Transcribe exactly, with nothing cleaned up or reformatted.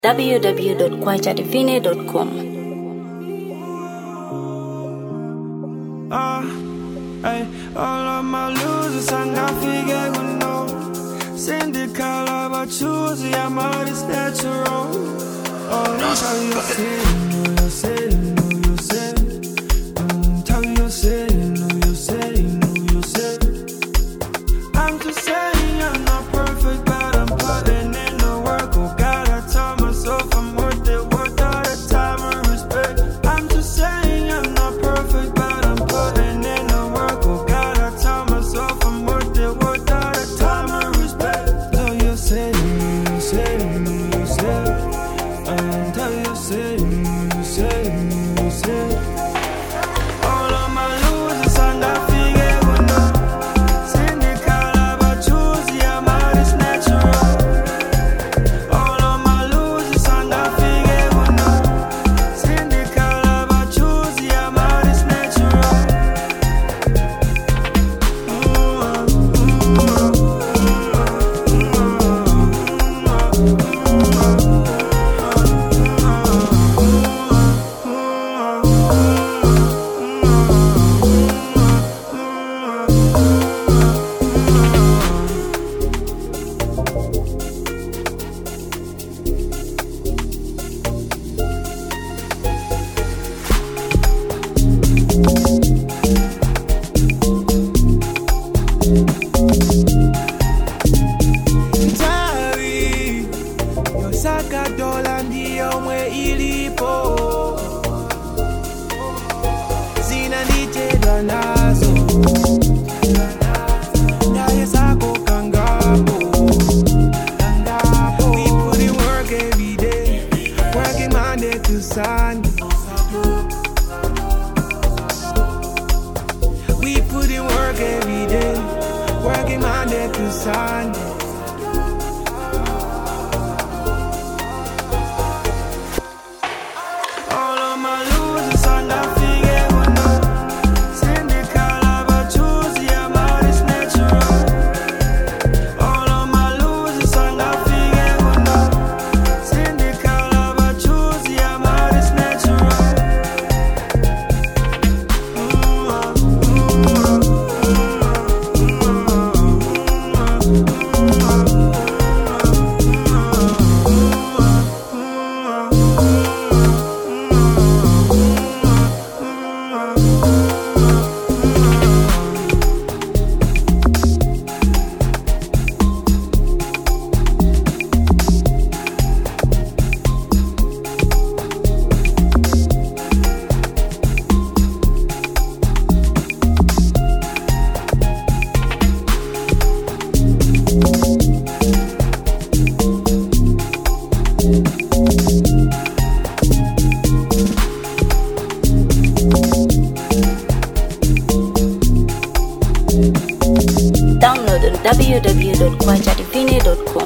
w w w dot kwacha divine dot com. Ah, ay, all of my losers and I figure we know. Syndical about choose, yeah, my is natural. Oh, tell you say, you say, you say, um, tell you say, you say, you say. I'm just saying I'm not perfect, but I'm putting in the work. Oh God, I tell myself I'm worth it, worth all the time and respect. I'm just saying I'm not perfect, but I'm putting in the work. Oh God, I tell myself I'm worth it, worth all the time and respect. Tell you say, you say, you say, um, tell you say, you say, you say. All of my losers and I figure we know. Syndical about choose, yeah, mine is natural. All of my losers and I figure we know. Syndical about choose, yeah, mine is natural. Mtawi, yosaka dola ndiyo mwe ilipo. Zinanichedwa nazo, naye sako kangapo. We put in work every day, working Monday to Sunday. We put in work every day, working Monday to Sunday. All of my losers and I figure we know. Syndical about choose, yeah, mine is natural. All of my losers and I figure we know. Syndical about choose, yeah, mine is natural. Download on w w w dot kwacha divine dot com.